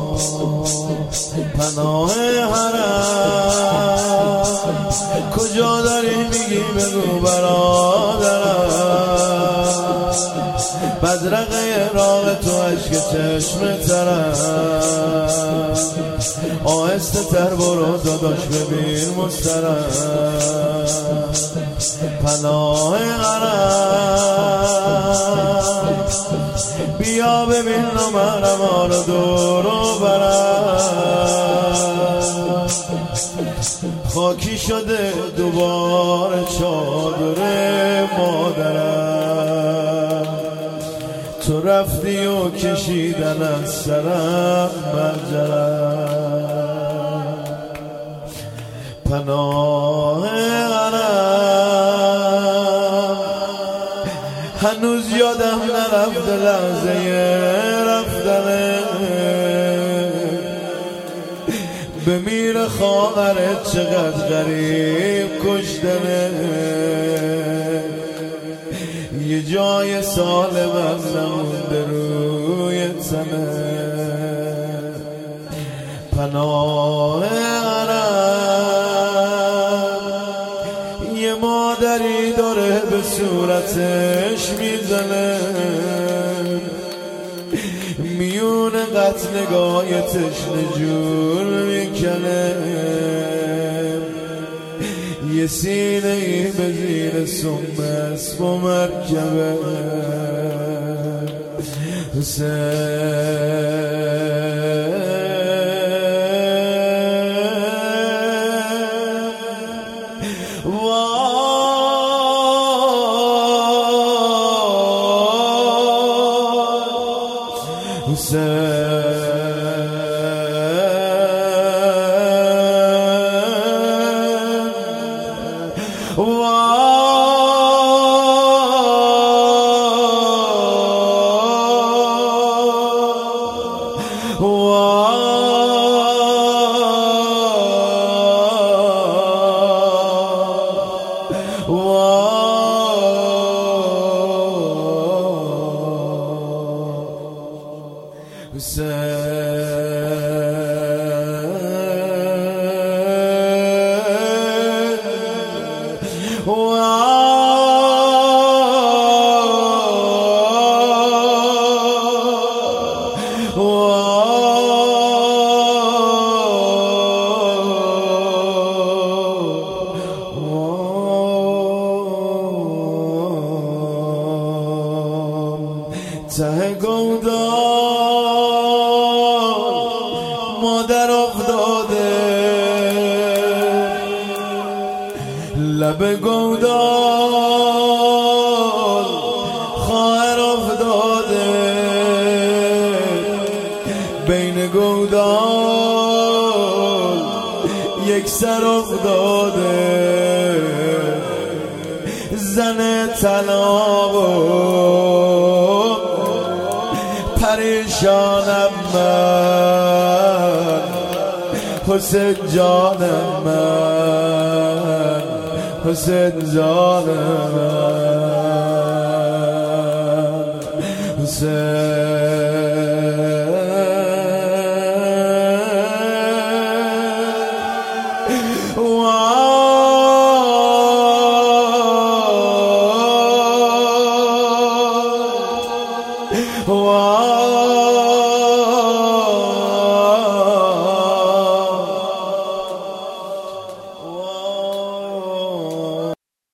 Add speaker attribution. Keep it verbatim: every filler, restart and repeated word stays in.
Speaker 1: پناه حرم کجا داری میگی بگو برادرم، بدرقه راق تو عشق چشم ترم، آهسته تر برو داداش ببین مسترم، پناه حرم بیا ببین نمرم آرو دور و برم، خاکی شده دوباره چادر مادرم، تو رفتی و کشیدن از سرم منجرم، پناه حرم هنوز یادم نرفته لحظه رفتنه، بمیر خواهرت چقدر غریب کشتنه، یه جای سالمم نمونده روی تنه، پناه حرم یه مادری داره به صورتش میزنه، میون قط نگاه تشنه جور میکنه، یه سینه ای به زیر سم اسب و مرکبه، ته گودال مادر افتاده، لب گودال خواهر افتاده، بین گودال یک سر افتاده، زن طلا و پریشانم من، حسین جانم من، حسین جانم من، حسین وای